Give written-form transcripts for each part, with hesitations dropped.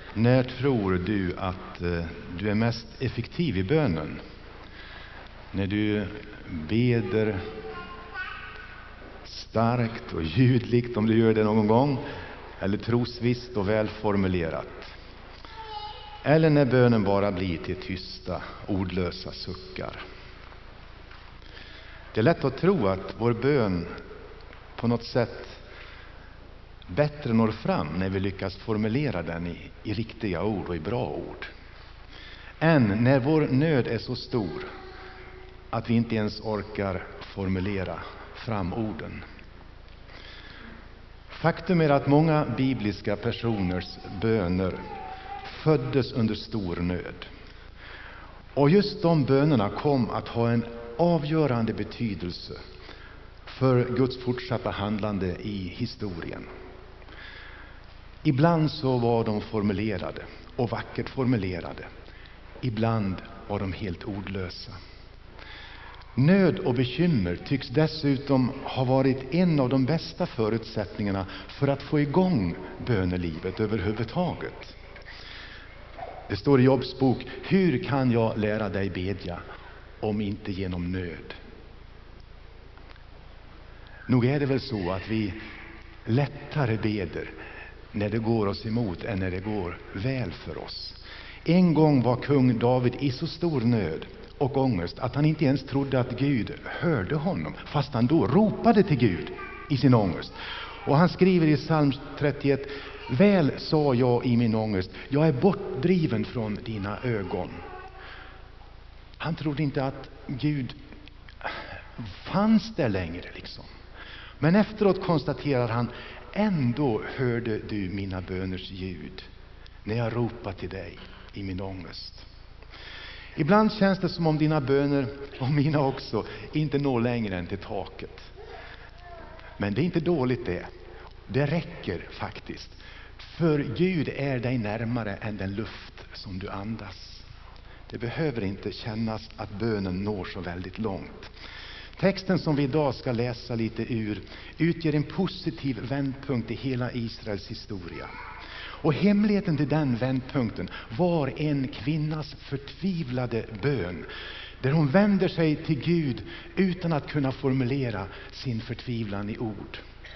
När tror du att du är mest effektiv i bönen? När du beder starkt och ljudligt, om du gör det någon gång, eller trosvisst och välformulerat? Eller när bönen bara blir till tysta, ordlösa suckar? Det är lätt att tro att vår bön på något sätt bättre når fram när vi lyckas formulera den i riktiga ord och i bra ord, än när vår nöd är så stor att vi inte ens orkar formulera fram orden. Faktum är att många bibliska personers böner föddes under stor nöd. Och just de bönerna kom att ha en avgörande betydelse för Guds fortsatta handlande i historien. Ibland så var de formulerade och vackert formulerade. Ibland var de helt ordlösa. Nöd och bekymmer tycks dessutom ha varit en av de bästa förutsättningarna för att få igång bönelivet överhuvudtaget. Det står i Jobs bok: hur kan jag lära dig bedja om inte genom nöd? Nog är det väl så att vi lättare beder när det går oss emot än när det går väl för oss. En gång var kung David i så stor nöd och ångest att han inte ens trodde att Gud hörde honom, fast han då ropade till Gud i sin ångest. Och han skriver i psalm 31: väl sa jag i min ångest, jag är bortdriven från dina ögon. Han trodde inte att Gud fanns där längre liksom. Men efteråt konstaterar han: ändå hörde du mina böners ljud när jag ropade till dig i min ångest. Ibland känns det som om dina böner, och mina också, inte når längre än till taket. Men det är inte dåligt det. Det räcker faktiskt. För Gud är dig närmare än den luft som du andas. Det behöver inte kännas att bönen når så väldigt långt. Texten som vi idag ska läsa lite ur utgör en positiv vändpunkt i hela Israels historia. Och hemligheten till den vändpunkten var en kvinnas förtvivlade bön, där hon vänder sig till Gud utan att kunna formulera sin förtvivlan i ord.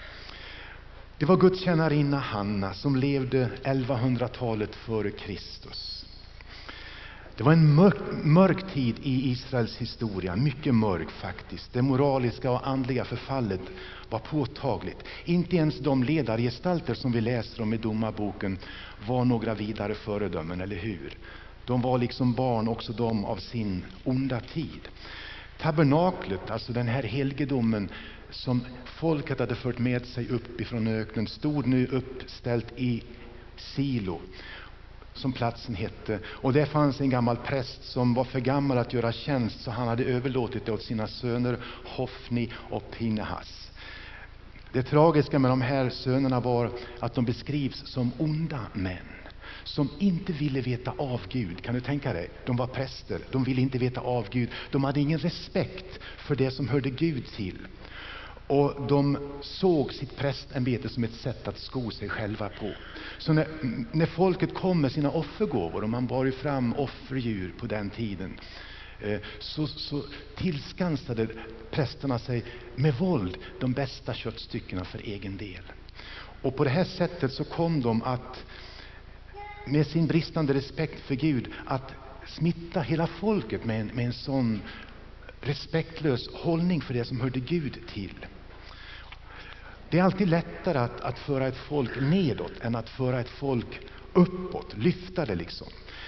Det var Guds tjänarinna Hanna som levde 1100-talet före Kristus. Det var en mörk tid i Israels historia, mycket mörk faktiskt. Det moraliska och andliga förfallet var påtagligt. Inte ens de ledargestalter som vi läser om i domarboken var några vidare föredömen, eller hur? De var liksom barn också de av sin onda tid. Tabernaklet, alltså den här helgedomen som folket hade fört med sig upp ifrån öknen, stod nu uppställt i Silo, som platsen hette. Och där fanns en gammal präst som var för gammal att göra tjänst, så han hade överlåtit det åt sina söner Hofni och Pinehas. Det tragiska med de här sönerna var att de beskrivs som onda män som inte ville veta av Gud. Kan du tänka dig? De var präster, de ville inte veta av Gud. De hade ingen respekt för det som hörde Gud till. Och de såg sitt prästämbete som ett sätt att sko sig själva på. Så när folket kom med sina offergåvor, och man bar ju fram offerdjur på den tiden, så tillskansade prästerna sig med våld de bästa köttstyckena för egen del. Och på det här sättet så kom de att, med sin bristande respekt för Gud, att smitta hela folket med en sån respektlös hållning för det som hörde Gud till. Det är alltid lättare att föra ett folk nedåt än att föra ett folk uppåt, lyfta det liksom.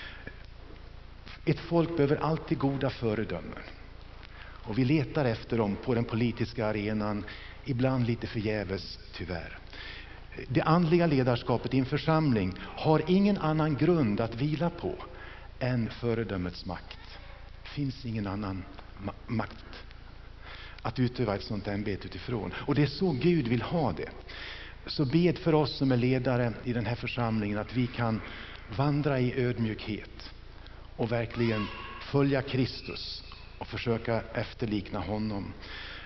Ett folk behöver alltid goda föredömen. Och vi letar efter dem på den politiska arenan, ibland lite förgäves tyvärr. Det andliga ledarskapet i en församling har ingen annan grund att vila på än föredömets makt. Det finns ingen annan makt att utöva ett sånt ämbete utifrån. Och det är så Gud vill ha det. Så bed för oss som är ledare i den här församlingen att vi kan vandra i ödmjukhet och verkligen följa Kristus och försöka efterlikna honom.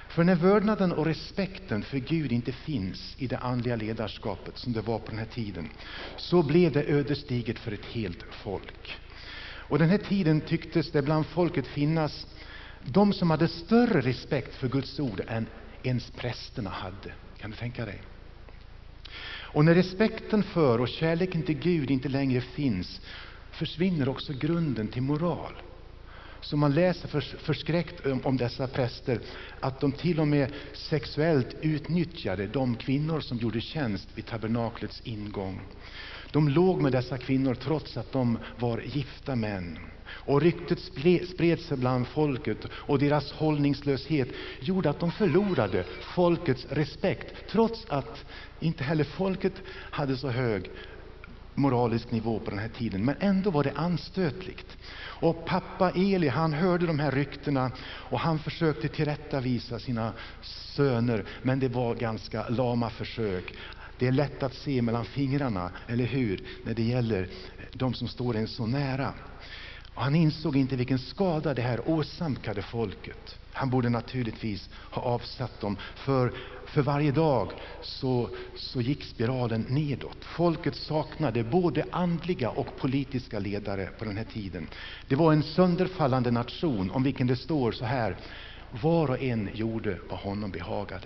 För när vördnaden och respekten för Gud inte finns i det andliga ledarskapet som det var på den här tiden, så blev det ödesdigert för ett helt folk. Och den här tiden tycktes det bland folket finnas de som hade större respekt för Guds ord än ens prästerna hade. Kan du tänka dig? Och när respekten för och kärleken till Gud inte längre finns, försvinner också grunden till moral. Så man läser förskräckt om dessa präster att de till och med sexuellt utnyttjade de kvinnor som gjorde tjänst vid tabernaklets ingång. De låg med dessa kvinnor trots att de var gifta män. Och ryktet spred sig bland folket, och deras hållningslöshet gjorde att de förlorade folkets respekt, trots att inte heller folket hade så hög moralisk nivå på den här tiden. Men ändå var det anstötligt. Och pappa Eli, han hörde de här ryktena och han försökte tillrättavisa sina söner, men det var ganska lama försök. Det är lätt att se mellan fingrarna, eller hur, när det gäller de som står en så nära. Och han insåg inte vilken skada det här åsamkade folket. Han borde naturligtvis ha avsatt dem, för varje dag så gick spiralen nedåt. Folket saknade både andliga och politiska ledare på den här tiden. Det var en sönderfallande nation om vilken det står så här: var och en gjorde vad honom behagade.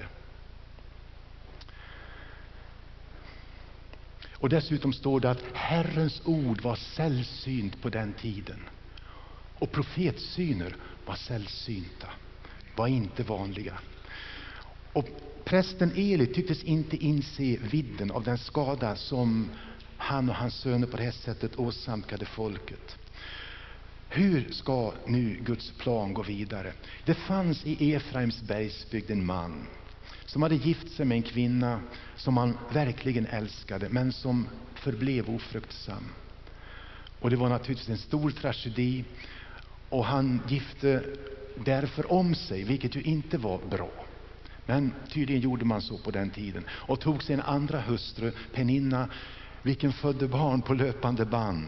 Och dessutom står det att Herrens ord var sällsynt på den tiden. Och profetsyner var sällsynta, var inte vanliga. Och prästen Eli tycktes inte inse vidden av den skada som han och hans söner på det här sättet åsamkade folket. Hur ska nu Guds plan gå vidare? Det fanns i Efraims bergsbygd en man som hade gift sig med en kvinna som han verkligen älskade, men som förblev ofruktsam. Och det var naturligtvis en stor tragedi, och han gifte därför om sig, vilket ju inte var bra. Men tydligen gjorde man så på den tiden, och tog sig en andra hustru, Peninna, vilken födde barn på löpande band.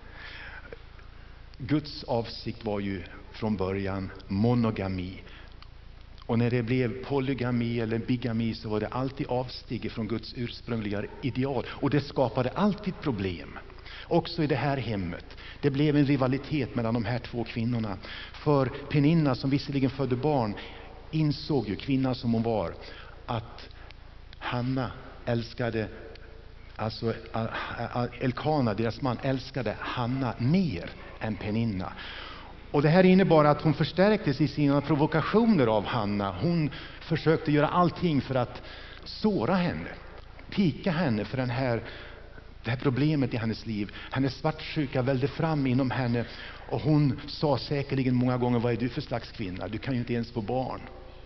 Guds avsikt var ju från början monogami. Och när det blev polygami eller bigami, så var det alltid avsteg från Guds ursprungliga ideal. Och det skapade alltid problem. Också i det här hemmet. Det blev en rivalitet mellan de här två kvinnorna. För Peninna, som visserligen födde barn, insåg ju, kvinna som hon var, att Hanna älskade, alltså Elkana, deras man, älskade Hanna mer än Peninna. Och det här innebar att hon förstärktes i sina provokationer av Hanna. Hon försökte göra allting för att såra henne, pika henne för det här problemet i hennes liv. Hennes svartsjuka välde fram inom henne, och hon sa säkerligen många gånger: vad är du för slags kvinna? Du kan ju inte ens få barn.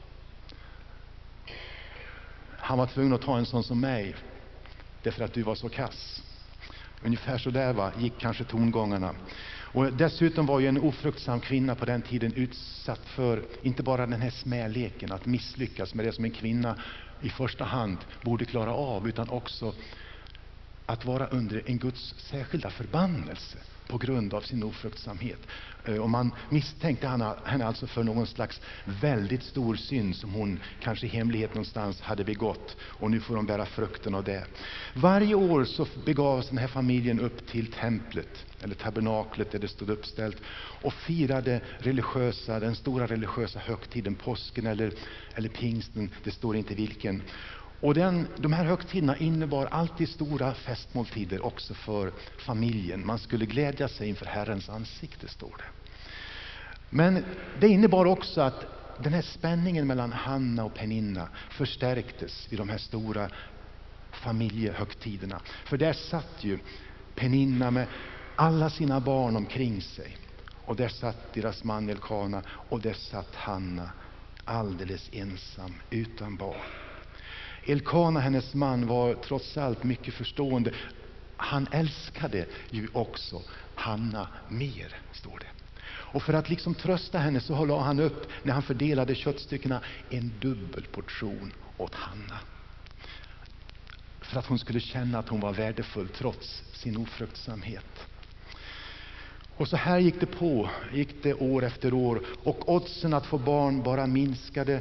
Han var tvungen att ta en sån som mig därför att du var så kass. Ungefär så där gick kanske tongångarna. Och dessutom var ju en ofruktsam kvinna på den tiden utsatt för inte bara den här smäleken, att misslyckas med det som en kvinna i första hand borde klara av, utan också att vara under en Guds särskilda förbannelse på grund av sin ofruktsamhet. Och man misstänkte henne alltså för någon slags väldigt stor synd som hon kanske i hemlighet någonstans hade begått, och nu får de bära frukten av det. Varje år så begav sig den här familjen upp till templet eller tabernaklet där det stod uppställt och firade den stora religiösa högtiden, påsken eller pingsten, det står inte vilken. Och de här högtiderna innebar alltid stora festmåltider också för familjen. Man skulle glädja sig inför Herrens ansikte, står det. Men det innebar också att den här spänningen mellan Hanna och Peninna förstärktes vid de här stora familjehögtiderna. För där satt ju Peninna med alla sina barn omkring sig. Och där satt deras man Elkana, och där satt Hanna alldeles ensam utan barn. Elkana, hennes man, var trots allt mycket förstående. Han älskade ju också Hanna mer, står det. Och för att liksom trösta henne så la han upp, när han fördelade köttstyckena, en dubbel portion åt Hanna. För att hon skulle känna att hon var värdefull trots sin ofruktsamhet. Och så här gick det år efter år, och oddsen att få barn bara minskade,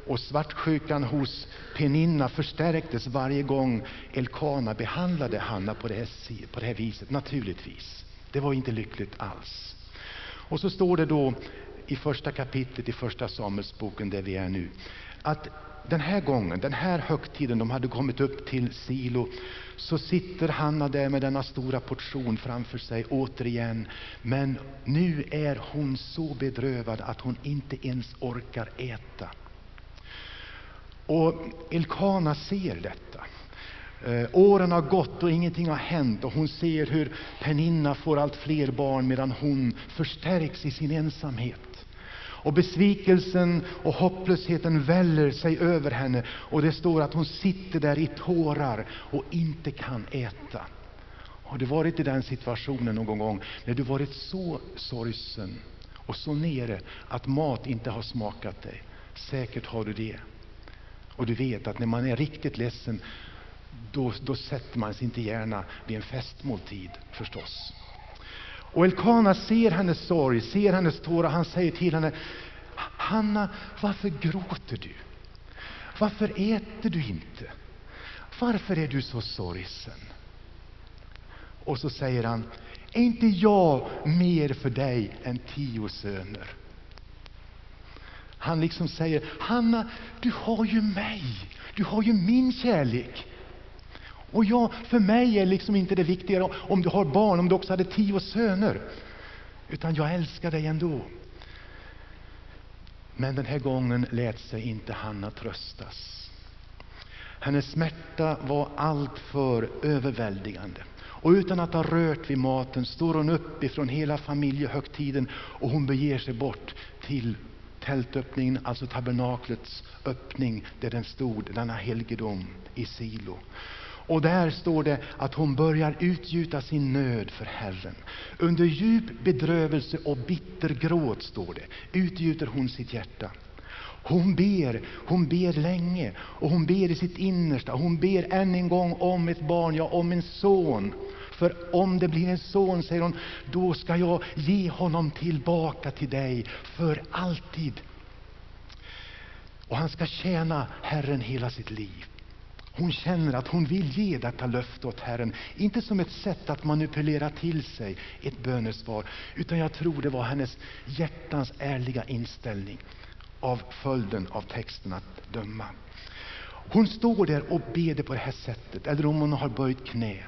Och svartsjukan hos Peninna förstärktes varje gång Elkana behandlade Hanna på det här viset, naturligtvis. Det var inte lyckligt alls. Och så står det då i första kapitlet i första Samuelsboken, där vi är nu, att den här gången, den här högtiden, de hade kommit upp till Silo, så sitter Hanna där med denna stora portion framför sig återigen. Men nu är hon så bedrövad att hon inte ens orkar äta. Och Elkana ser detta. Åren har gått och ingenting har hänt, och hon ser hur Peninna får allt fler barn medan hon förstärks i sin ensamhet. Och besvikelsen och hopplösheten väller sig över henne, och det står att hon sitter där i tårar och inte kan äta. Har du varit i den situationen någon gång när du varit så sorgsen och så nere att mat inte har smakat dig? Säkert har du det. Och du vet att när man är riktigt ledsen, då sätter man sig inte gärna vid en festmåltid förstås. Och Elkana ser hennes sorg, ser hennes tårar. Han säger till henne: Hanna, varför gråter du? Varför äter du inte? Varför är du så sorgsen? Och så säger han: är inte jag mer för dig än 10 söner? Han liksom säger: Hanna, du har ju mig. Du har ju min kärlek. Och för mig är liksom inte det viktigare om du har barn, om du också hade 10 söner. Utan jag älskar dig ändå. Men den här gången lät sig inte Hanna tröstas. Hennes smärta var allt för överväldigande. Och utan att ha rört vid maten står hon upp ifrån hela familjehögtiden, och hon beger sig bort till tältöppningen, alltså tabernaklets öppning, där den stod, denna helgedom i Silo. Och där står det att hon börjar utgjuta sin nöd för Herren. Under djup bedrövelse och bitter gråt, står det, utgjuter hon sitt hjärta. Hon ber länge, och hon ber i sitt innersta. Hon ber än en gång om ett barn, ja, om en son. För om det blir en son, säger hon, då ska jag ge honom tillbaka till dig för alltid. Och han ska tjäna Herren hela sitt liv. Hon känner att hon vill ge detta löfte åt Herren, inte som ett sätt att manipulera till sig ett bönesvar, utan jag tror det var hennes hjärtans ärliga inställning, av följden av texten att döma. Hon står där och ber på det här sättet, eller om hon har böjt knä.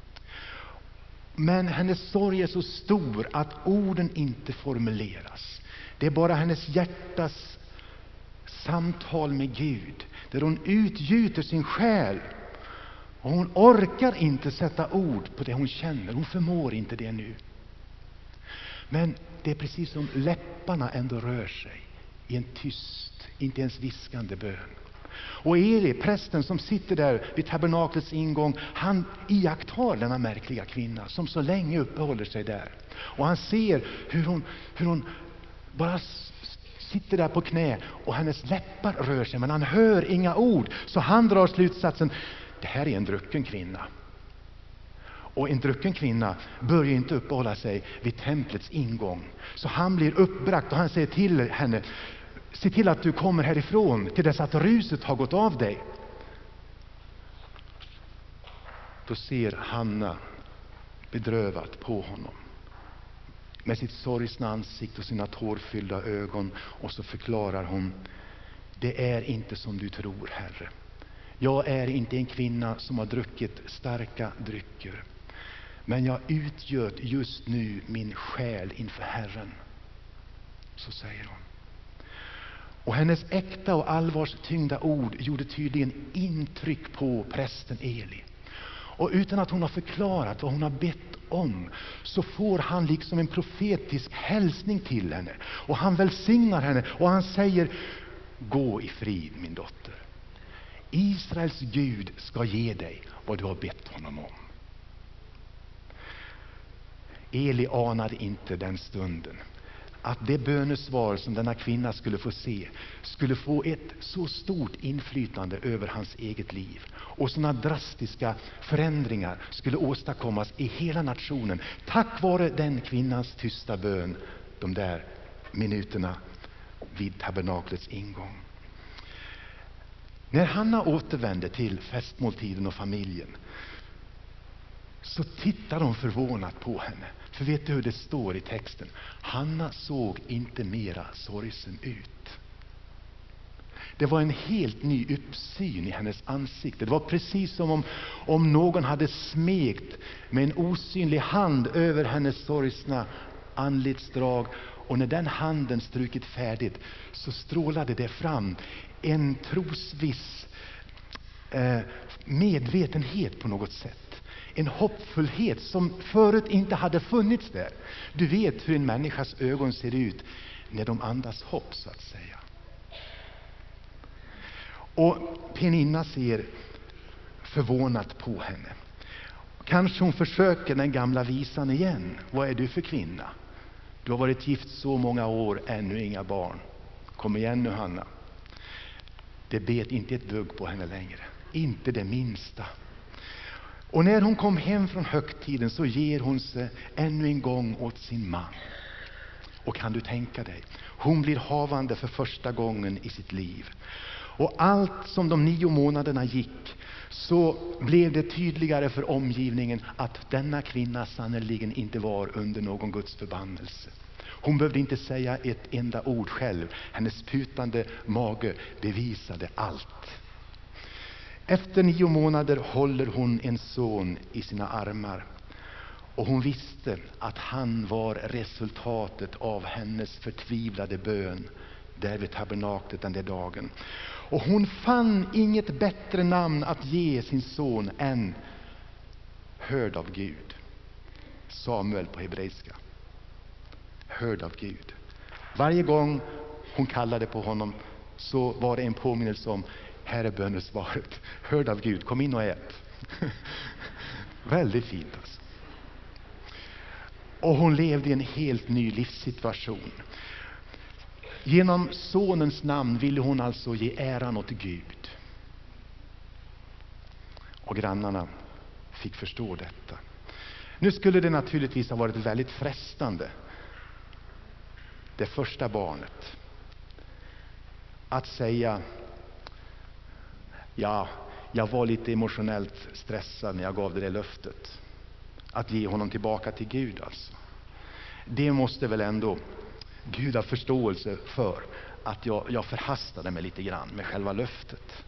Men hennes sorg är så stor att orden inte formuleras. Det är bara hennes hjärtas samtal med Gud, där hon utgjuter sin själ. Och hon orkar inte sätta ord på det hon känner. Hon förmår inte det nu. Men det är precis som läpparna ändå rör sig i en tyst, inte ens viskande bön. Och Eli, prästen som sitter där vid tabernaklets ingång, han iakttar denna märkliga kvinna som så länge uppehåller sig där. Och han ser hur hon bara sitter där på knä, och hennes läppar rör sig, men han hör inga ord. Så han drar slutsatsen: det här är en drucken kvinna. Och en drucken kvinna börjar inte uppehålla sig vid templets ingång. Så han blir uppbragt, och han säger till henne: se till att du kommer härifrån till dess att ruset har gått av dig. Då ser Hanna bedrövat på honom med sitt sorgsna ansikte och sina tårfyllda ögon, och så förklarar hon: det är inte som du tror, Herre. Jag är inte en kvinna som har druckit starka drycker, men jag utgöt just nu min själ inför Herren. Så säger hon. Och hennes äkta och allvarstyngda ord gjorde tydligen intryck på prästen Eli. Och utan att hon har förklarat vad hon har bett om, så får han liksom en profetisk hälsning till henne. Och han välsignar henne, och han säger: gå i frid, min dotter. Israels Gud ska ge dig vad du har bett honom om. Eli anade inte den stunden att det bönesvar som denna kvinna skulle få se skulle få ett så stort inflytande över hans eget liv, och sådana drastiska förändringar skulle åstadkommas i hela nationen tack vare den kvinnans tysta bön de där minuterna vid tabernaklets ingång. När Hanna återvände till festmåltiden och familjen, så tittar de förvånat på henne. För vet du hur det står i texten? Hanna såg inte mera sorgsen ut. Det var en helt ny uppsyn i hennes ansikte. Det var precis som om någon hade smekt med en osynlig hand över hennes sorgsna anletsdrag. Och när den handen strukit färdigt, så strålade det fram en trosviss medvetenhet på något sätt. En hoppfullhet som förut inte hade funnits där. Du vet hur en människas ögon ser ut när de andas hopp, så att säga. Och Peninna ser förvånat på henne. Kanske hon försöker den gamla visan igen. Vad är du för kvinna? Du har varit gift så många år, ännu inga barn. Kom igen nu, Hanna. Det bet inte ett dugg på henne längre. Inte det minsta. Och när hon kom hem från högtiden, så ger hon sig ännu en gång åt sin man. Och kan du tänka dig, hon blir havande för första gången i sitt liv. Och allt som de 9 månaderna gick, så blev det tydligare för omgivningen att denna kvinna sannoliken inte var under någon Guds förbannelse. Hon behövde inte säga ett enda ord själv. Hennes putande mage bevisade allt. Efter 9 månader håller hon en son i sina armar. Och hon visste att han var resultatet av hennes förtvivlade bön där vid tabernaklet den där dagen. Och hon fann inget bättre namn att ge sin son än hörd av Gud. Samuel på hebreiska. Hörd av Gud. Varje gång hon kallade på honom, så var det en påminnelse om: här är bönesvaret. Hörd av Gud, kom in och ät. Väldigt fint alltså. Och hon levde i en helt ny livssituation. Genom sonens namn ville hon alltså ge äran åt Gud. Och grannarna fick förstå detta. Nu skulle det naturligtvis ha varit väldigt frestande, det första barnet, att säga: ja, jag var lite emotionellt stressad när jag gav det löftet. Att ge honom tillbaka till Gud alltså. Det måste väl ändå Gud ha förståelse för, att jag förhastade mig lite grann med själva löftet.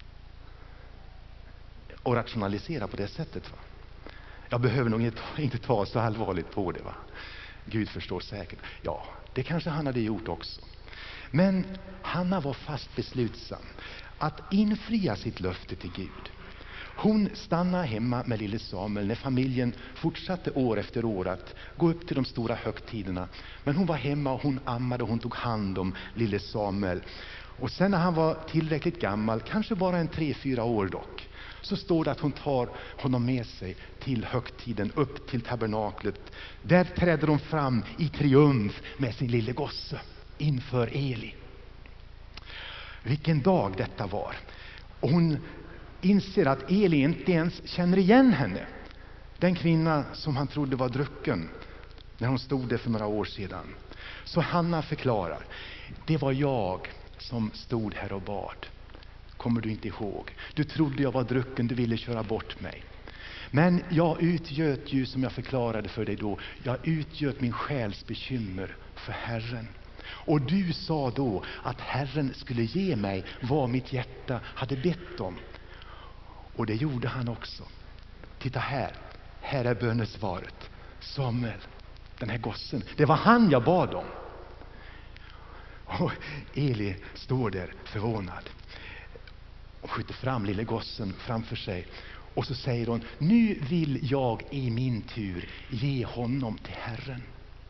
Och rationalisera på det sättet, va? Jag behöver nog inte ta så allvarligt på det, va? Gud förstår säkert. Ja, det kanske han hade gjort också. Men Hanna var fast beslutsam att infria sitt löfte till Gud. Hon stannade hemma med lille Samuel när familjen fortsatte år efter år att gå upp till de stora högtiderna. Men hon var hemma och hon ammade och hon tog hand om lille Samuel. Och sen när han var tillräckligt gammal, kanske bara en 3-4 år dock, så står det att hon tar honom med sig till högtiden, upp till tabernaklet. Där träder hon fram i triumf med sin lille gosse inför Eli. Vilken dag detta var. Och hon inser att Eli inte ens känner igen henne. Den kvinna som han trodde var drucken när hon stod där för några år sedan. Så Hanna förklarar: det var jag som stod här och bad. Kommer du inte ihåg? Du trodde jag var drucken, du ville köra bort mig. Men jag utgöt ju, som jag förklarade för dig då, jag utgöt min själs bekymmer för Herren. Och du sa då att Herren skulle ge mig vad mitt hjärta hade bett om. Och det gjorde han också. Titta här. Här är bönesvaret. Samuel, den här gossen. Det var han jag bad om. Och Eli står där förvånad. Och skjuter fram lille gossen framför sig. Och så säger hon: nu vill jag i min tur ge honom till Herren.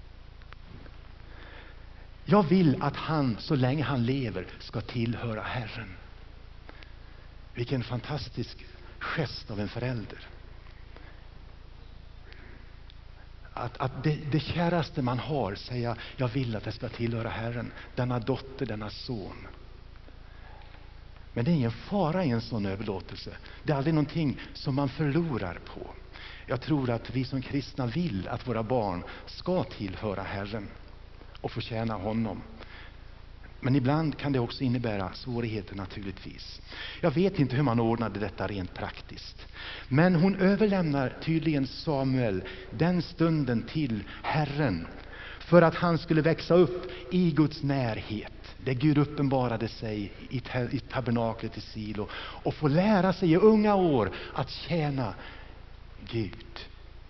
Jag vill att han, så länge han lever, ska tillhöra Herren. Vilken fantastisk gest av en förälder. Att det käraste man har säga: jag vill att det ska tillhöra Herren. Denna dotter, denna son. Men det är ingen fara i en sån överlåtelse. Det är aldrig någonting som man förlorar på. Jag tror att vi som kristna vill att våra barn ska tillhöra Herren och få tjäna honom. Men ibland kan det också innebära svårigheter naturligtvis. Jag vet inte hur man ordnade detta rent praktiskt. Men hon överlämnar tydligen Samuel den stunden till Herren. För att han skulle växa upp i Guds närhet. Där Gud uppenbarade sig i tabernaklet i Silo. Och få lära sig i unga år att tjäna Gud.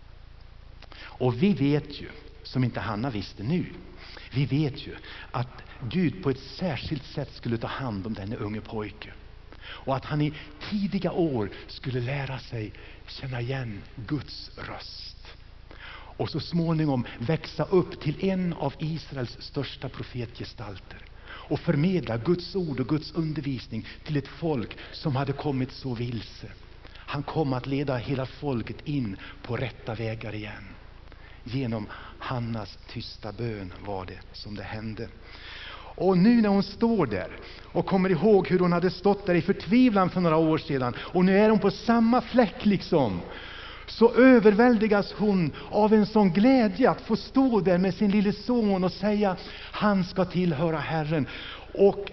Och vi vet ju, som inte Hanna visste nu. Vi vet ju att Gud på ett särskilt sätt skulle ta hand om denne unge pojke. Och att han i tidiga år skulle lära sig känna igen Guds röst. Och så småningom växa upp till en av Israels största profetgestalter. Och förmedla Guds ord och Guds undervisning till ett folk som hade kommit så vilse. Han kom att leda hela folket in på rätta vägar igen. Genom Hannas tysta bön var det som det hände. Och nu när hon står där och kommer ihåg hur hon hade stått där i förtvivlan för några år sedan. Och nu är hon på samma fläck liksom. Så överväldigas hon av en sån glädje att få stå där med sin lille son och säga: han ska tillhöra Herren. Och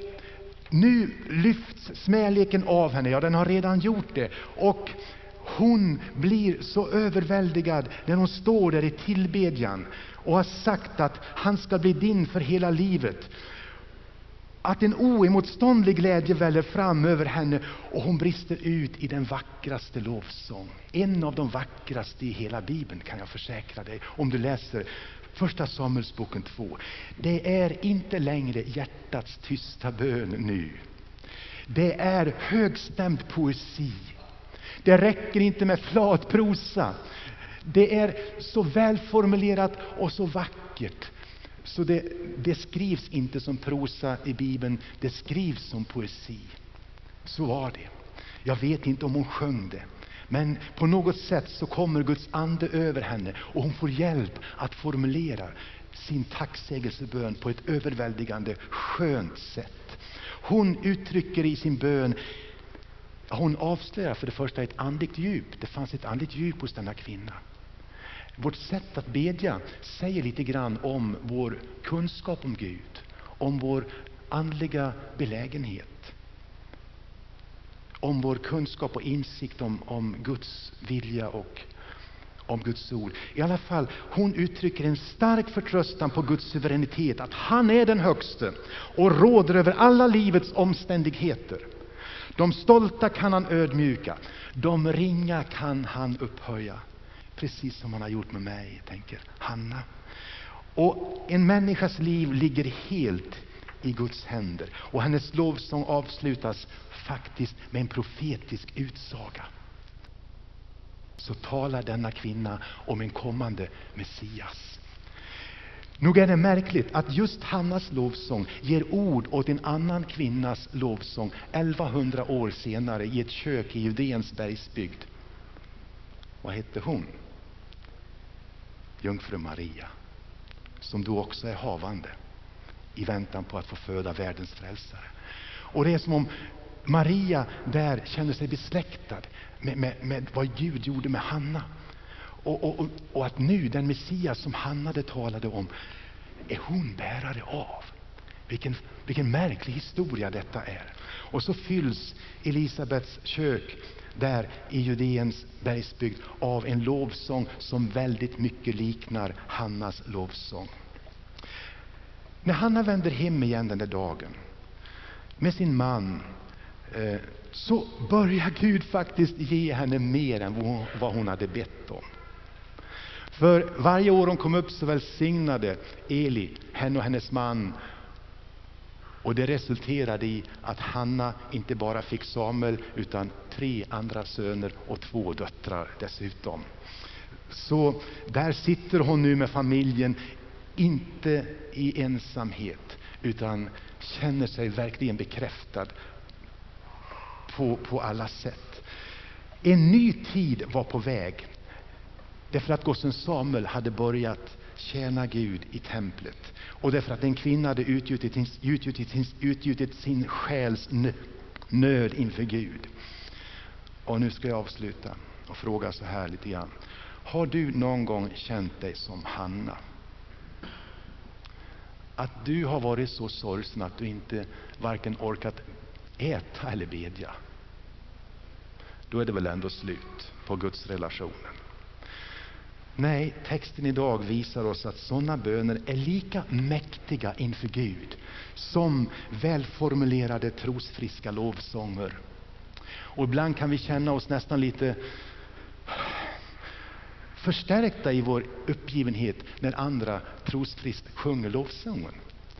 nu lyfts smäleken av henne. Ja, den har redan gjort det. Och hon blir så överväldigad när hon står där i tillbedjan och har sagt att han ska bli din för hela livet. Att en oemotståndlig glädje väller fram över henne och hon brister ut i den vackraste lovsång. En av de vackraste i hela Bibeln, kan jag försäkra dig, om du läser Första Samuelsboken 2. Det är inte längre hjärtats tysta bön nu. Det är högstämd poesi. Det räcker inte med flat prosa. Det är så välformulerat och så vackert. Så det skrivs inte som prosa i Bibeln, det skrivs som poesi. Så var det. Jag vet inte om hon sjöng det. Men på något sätt så kommer Guds ande över henne och hon får hjälp att formulera sin tacksägelsebön på ett överväldigande skönt sätt. Hon uttrycker i sin bön, hon avslöjar för det första ett andligt djup. Det fanns ett andligt djup hos denna kvinna. Vårt sätt att bedja säger lite grann om vår kunskap om Gud, om vår andliga belägenhet, om vår kunskap och insikt om Guds vilja och om Guds ord. I alla fall, hon uttrycker en stark förtröstan på Guds suveränitet, att han är den högste och råder över alla livets omständigheter. De stolta kan han ödmjuka, de ringa kan han upphöja. Precis som han har gjort med mig, tänker Hanna. Och en människas liv ligger helt i Guds händer. Och hennes lovsång avslutas faktiskt med en profetisk utsaga. Så talar denna kvinna om en kommande Messias. Nog är det märkligt att just Hannas lovsång ger ord åt en annan kvinnas lovsång 1100 år senare i ett kök i Judeens bergsbygd. Vad hette hon? Jungfru Maria, som då också är havande i väntan på att få föda världens frälsare. Och det är som om Maria där känner sig besläktad med vad Gud gjorde med Hanna. Och att nu den Messias som Hanna det talade om är hon bärare av. Vilken märklig historia detta är. Och så fylls Elisabets kök där i Judeens bergsbygd av en lovsång som väldigt mycket liknar Hannas lovsång. När Hanna vänder hem igen den där dagen med sin man, så börjar Gud faktiskt ge henne mer än vad hon hade bett om. För varje år hon kom upp så välsignade Eli henne och hennes man. Och det resulterade i att Hanna inte bara fick Samuel utan 3 andra söner och 2 döttrar dessutom. Så där sitter hon nu med familjen, inte i ensamhet utan känner sig verkligen bekräftad på alla sätt. En ny tid var på väg. Därför att gossen Samuel hade börjat tjäna Gud i templet. Och därför att en kvinna hade utgjutit sin själs nöd inför Gud. Och nu ska jag avsluta och fråga så här lite grann. Har du någon gång känt dig som Hanna? att du har varit så sorgsen att du inte varken orkat äta eller bedja, då är det väl ändå slut på Guds relationen. Nej, texten idag visar oss att sådana böner är lika mäktiga inför Gud som välformulerade trosfriska lovsånger. Och ibland kan vi känna oss nästan lite förstärkta i vår uppgivenhet när andra trosfriskt sjunger lovsången.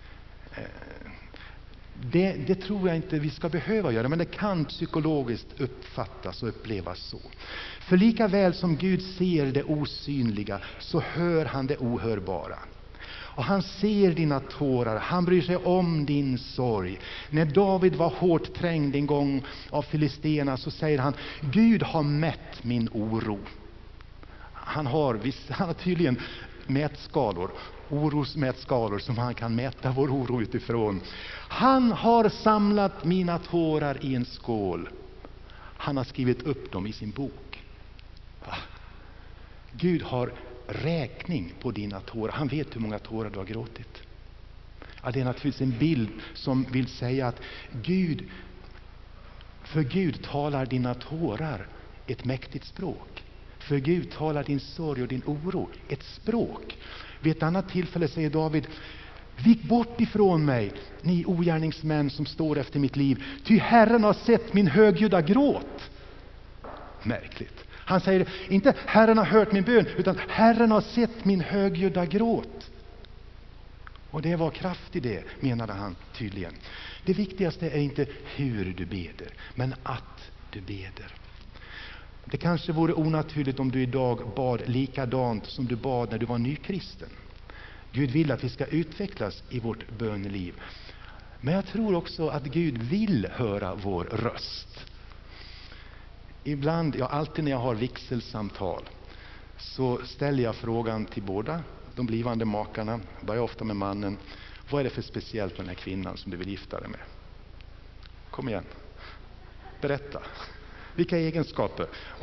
Det tror jag inte vi ska behöva göra, men det kan psykologiskt uppfattas och upplevas så. För lika väl som Gud ser det osynliga, så hör han det ohörbara. Och han ser dina tårar, han bryr sig om din sorg. När David var hårt trängd en gång av filisterna, så säger han: Gud har mätt min oro. Han har tydligen mätskalor, orosmätskalor som han kan mäta vår oro utifrån. Han har samlat mina tårar i en skål. Han har skrivit upp dem i sin bok. Gud har räkning på dina tårar. Han vet hur många tårar du har gråtit. Ja, det är naturligtvis en bild som vill säga att för Gud talar dina tårar ett mäktigt språk. För Gud talar din sorg och din oro ett språk. Vid ett annat tillfälle säger David: Vik bort ifrån mig, ni ogärningsmän som står efter mitt liv, ty Herren har sett min högljudda gråt. Märkligt. Han säger inte Herren har hört min bön, utan Herren har sett min högljudda gråt. Och det var kraft i det, menade han tydligen. Det viktigaste är inte hur du beder, men att du beder. Det kanske vore onaturligt om du idag bad likadant som du bad när du var nykristen. Gud vill att vi ska utvecklas i vårt böneliv. Men jag tror också att Gud vill höra vår röst. Ibland, alltid när jag har vigselsamtal, så ställer jag frågan till båda de blivande makarna, börjar ofta med mannen: vad är det för speciellt med den här kvinnan som du vill gifta dig med? Kom igen, berätta. Vilka egenskaper?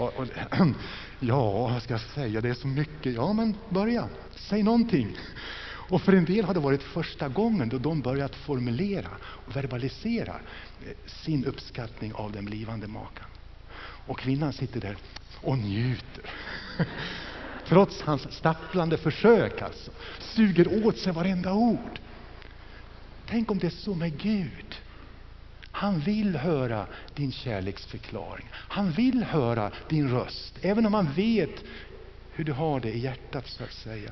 Ja, vad ska jag säga? Det är så mycket. Ja, men börja. Säg någonting. Och för en del har det varit första gången då de börjat formulera och verbalisera sin uppskattning av den blivande makan. Och kvinnan sitter där och njuter. Trots hans stapplande försök alltså. Suger åt sig varenda ord. Tänk om det är så med Gud. Han vill höra din kärleksförklaring. Han vill höra din röst. Även om han vet hur du har det i hjärtat, så att säga.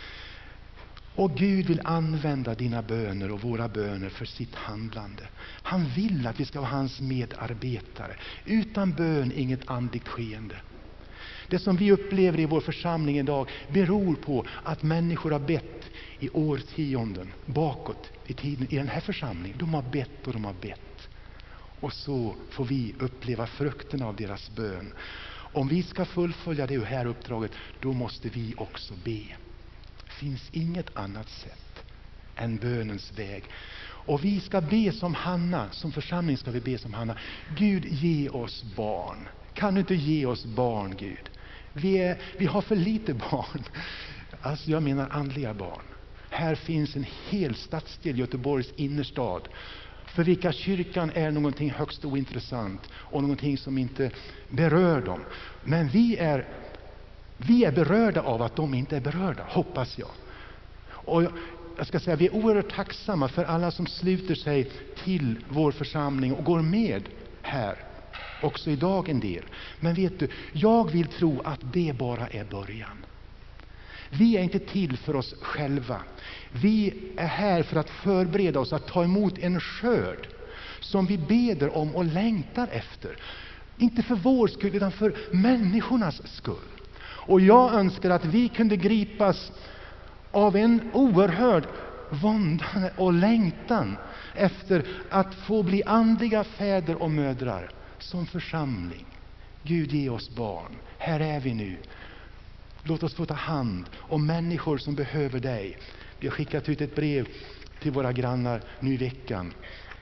Och Gud vill använda dina böner och våra böner för sitt handlande. Han vill att vi ska vara hans medarbetare. Utan bön inget andligt skeende. Det som vi upplever i vår församling idag beror på att människor har bett i årtionden bakåt i tiden i den här församlingen. De har bett och de har bett. Och så får vi uppleva frukterna av deras bön. Om vi ska fullfölja det här uppdraget, då måste vi också be. Det finns inget annat sätt än bönens väg. Och vi ska be som Hanna, som församling ska vi be som Hanna. Gud, ge oss barn. Kan du inte ge oss barn, Gud? Vi har för lite barn. Alltså jag menar andliga barn. Här finns en hel stadsdel, Göteborgs innerstad, för vilka kyrkan är någonting högst ointressant och någonting som inte berör dem. Men vi är berörda av att de inte är berörda, hoppas jag. Och jag ska säga, vi är oerhört tacksamma för alla som sluter sig till vår församling och går med här. Också idag en del. Men vet du, jag vill tro att det bara är början. Vi är inte till för oss själva. Vi är här för att förbereda oss att ta emot en skörd som vi beder om och längtar efter. Inte för vår skull, utan för människornas skull. Och jag önskar att vi kunde gripas av en oerhörd våndan och längtan efter att få bli andliga fäder och mödrar som församling. Gud, ge oss barn. Här är vi nu. Låt oss få ta hand om människor som behöver dig. Vi har skickat ut ett brev till våra grannar nu i veckan,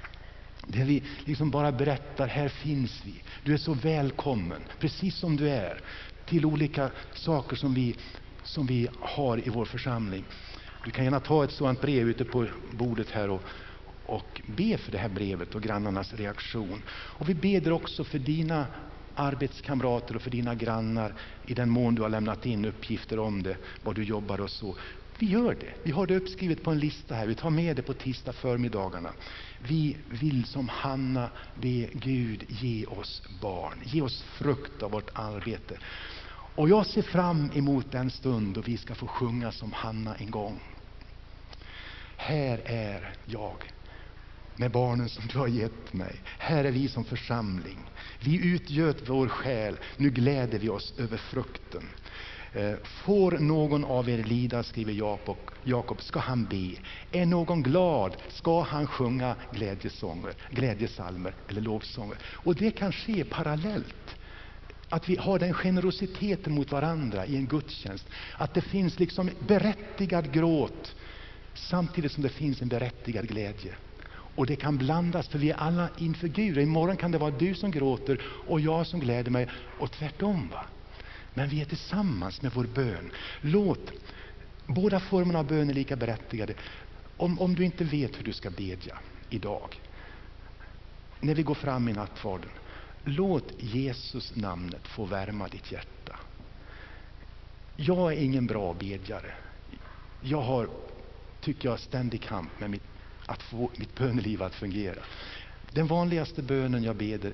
där vi liksom bara berättar: här finns vi. Du är så välkommen, precis som du är, till olika saker som vi har i vår församling. Du kan gärna ta ett sådant brev ute på bordet här och be för det här brevet och grannarnas reaktion. Och vi ber också för dina arbetskamrater och för dina grannar i den mån du har lämnat in uppgifter om det, vad du jobbar och så. Vi gör det. Vi har det uppskrivet på en lista här. Vi tar med det på tisdag förmiddagarna. Vi vill som Hanna be Gud ge oss barn. Ge oss frukt av vårt arbete. Och jag ser fram emot den stund då vi ska få sjunga som Hanna en gång. Här är jag med barnen som du har gett mig. Här är vi som församling. Vi utgöt vår själ. Nu gläder vi oss över frukten. Får någon av er lida, skriver Jakob, ska han be. Är någon glad, ska han sjunga glädjesalmer eller lovsånger. Och det kan ske parallellt. Att vi har den generositeten mot varandra i en gudstjänst. Att det finns liksom berättigad gråt samtidigt som det finns en berättigad glädje. Och det kan blandas, för vi är alla inför Gud. Imorgon kan det vara du som gråter och jag som gläder mig, och tvärtom, va? Men vi är tillsammans med vår bön. Låt båda formerna av bön är lika berättigade. Om du inte vet hur du ska bedja idag, när vi går fram i nattvarden, låt Jesus namnet få värma ditt hjärta. Jag är ingen bra bedjare. Jag har, tycker jag, ständig kamp med att få mitt böneliv att fungera. Den vanligaste bönen jag beder,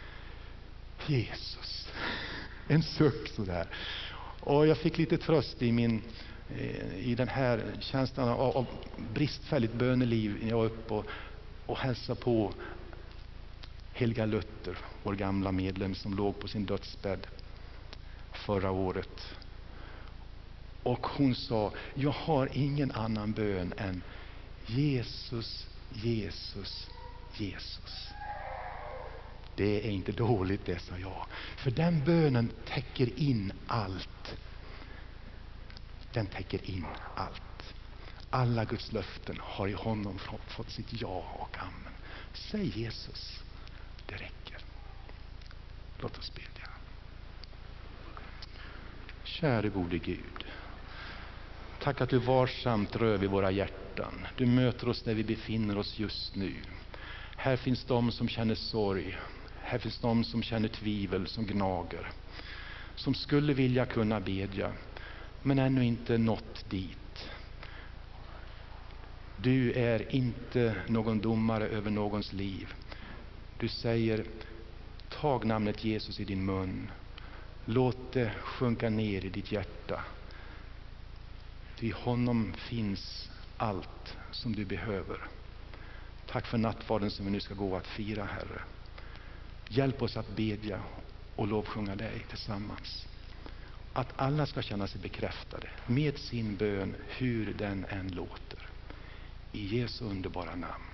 Jesus. En suck sådär. Och jag fick lite tröst i den här känslan av bristfälligt böneliv när jag var uppe och hälsade på Helga Luther, vår gamla medlem som låg på sin dödsbädd förra året. Och hon sa, jag har ingen annan bön än Jesus, Jesus, Jesus. Det är inte dåligt det, sa jag. För den bönen täcker in allt. Den täcker in allt. Alla Guds löften har i honom fått sitt ja och amen. Säg Jesus. Det räcker. Låt oss bedja. Käre gode Gud. Tack att du varsamt rör vid våra hjärtan. Du möter oss där vi befinner oss just nu. Här finns de som känner sorg. Här finns de som känner tvivel, som gnager. Som skulle vilja kunna bedja, men ännu inte nått dit. Du är inte någon domare över någons liv. Du säger, tag namnet Jesus i din mun. Låt det sjunka ner i ditt hjärta. I honom finns allt som du behöver. Tack för nattvarden som vi nu ska gå att fira, Herre. Hjälp oss att bedja och lovsjunga dig tillsammans. Att alla ska känna sig bekräftade med sin bön, hur den än låter. I Jesu underbara namn.